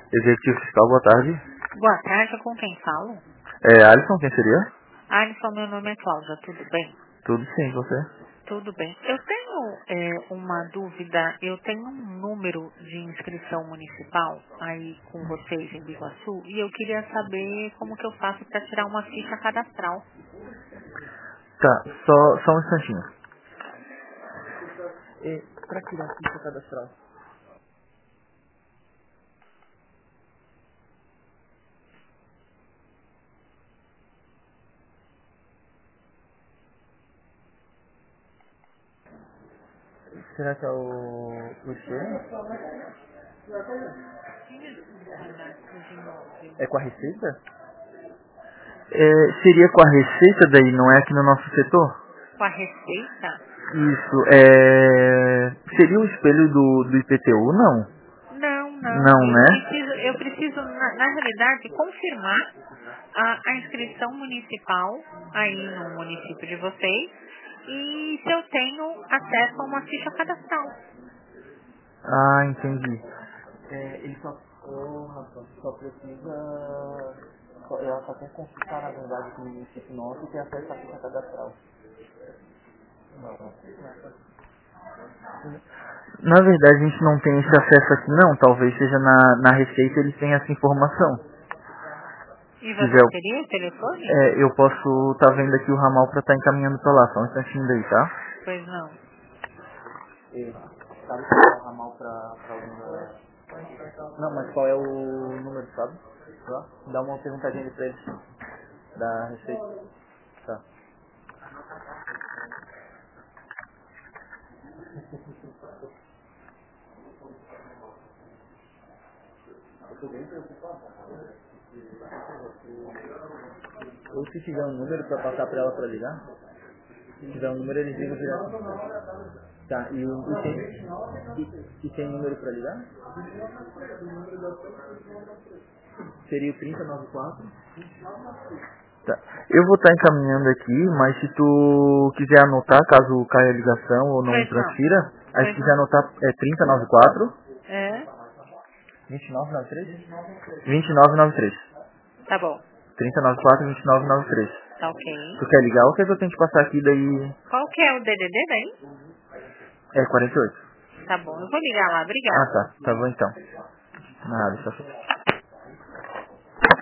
Executivo Fiscal, boa tarde. Boa tarde, com quem falo? Alisson, quem seria? Alisson, meu nome é Cláudia, tudo bem? Tudo sim, você? Tudo bem. Eu tenho uma dúvida, eu tenho um número de inscrição municipal aí com vocês em Biguaçu e eu queria saber como que eu faço para tirar uma ficha cadastral. Tá, só um instantinho. Pra tirar a ficha cadastral. Será que é o cheiro? É com a receita? Seria com a receita daí, não é aqui no nosso setor? Com a receita? Isso, seria o espelho do IPTU, não? Não. Não, né? Eu preciso na realidade, confirmar a inscrição municipal aí no município de vocês e se eu tenho acesso a uma ficha cadastral. Ah, entendi. Ele só precisa... Ela só quer consultar, na verdade, com o município nosso e ter acesso à ficha cadastral. Na verdade, a gente não tem esse acesso aqui, não. Talvez seja na Receita eles tenham essa informação. E Se quiser, você teria o telefone? eu posso estar vendo aqui o ramal para estar encaminhando para lá. Só um instantinho daí, tá? Pois não. Sabe qual é o ramal para alguma... Não, mas qual é o número, sabe? Tá? Dá uma perguntadinha ali pra eles. Da Receita. Tá. Ou se tiver um número para passar para ela para ligar, se tiver um número eles ligam direto. Tá, e tem número para ligar? Seria o 3094. Tá. Eu vou estar encaminhando aqui, mas se tu quiser anotar, caso caia a ligação ou não Pois não. transfira, aí se Pois quiser não. anotar é 3094 É? 2993? 2993. Tá bom. 3094 2993. Tá ok. Tu quer ligar ou quer que eu tente passar aqui daí? Qual que é o DDD daí? 48. Tá bom, eu vou ligar lá. Ah, Obrigada. tá. Tá bom então. Nada, só